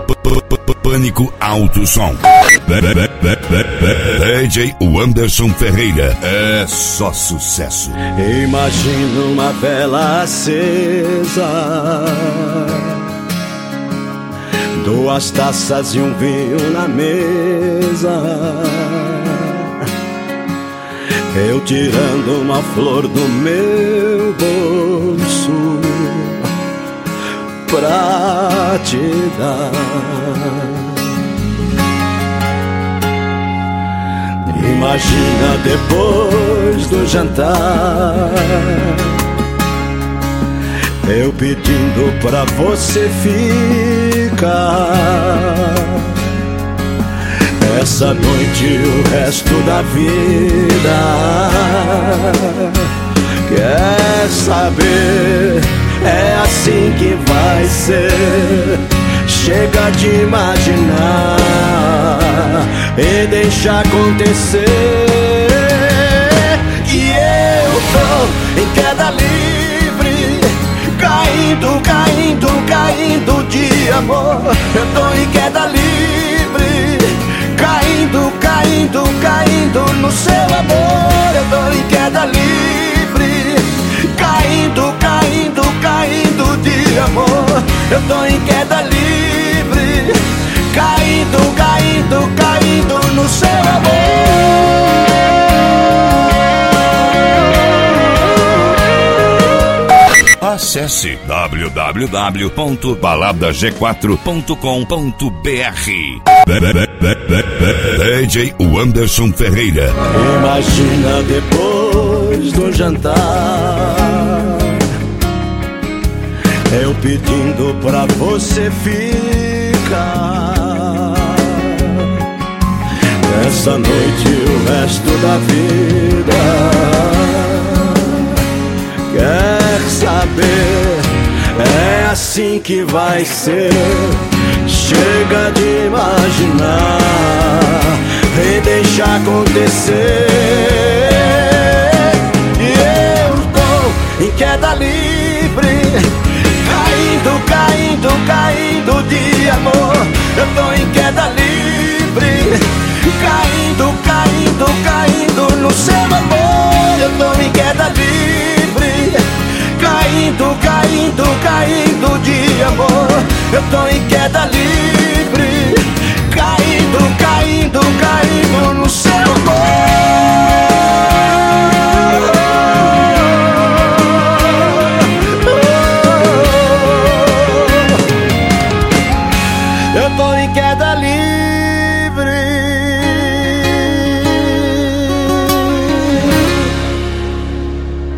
Pânico Alto Som. DJ Anderson Ferreira. É só sucesso. Imagina uma vela acesa, duas taças e um vinho na mesa, eu tirando uma flor do meu bolso pra te dar. Imagina depois do jantar, eu pedindo pra você ficar essa noite e o resto da vida. Quer saber? É assim que vai ser. Chega de imaginar e deixa acontecer. Que eu tô em queda livre, caindo, caindo, caindo de amor. Eu tô em queda livre, caindo, caindo, caindo no seu amor. Eu tô em queda livre, caindo, caindo, caindo de amor. Eu tô em queda livre, caindo, caindo, caindo no seu amor. Acesse www.baladag4.com.br. DJ Anderson Ferreira. Imagina depois do jantar, eu pedindo pra você ficar essa noite e o resto da vida. Quer saber? É assim que vai ser. Chega de imaginar e deixa acontecer. E eu tô em queda livre, caindo, caindo, caindo de amor. Eu tô em queda livre, caindo, caindo, caindo no seu amor. Eu tô em queda livre, caindo, caindo, caindo de amor. Eu tô em queda livre, caindo, caindo, caindo no seu amor. Eu tô em queda livre.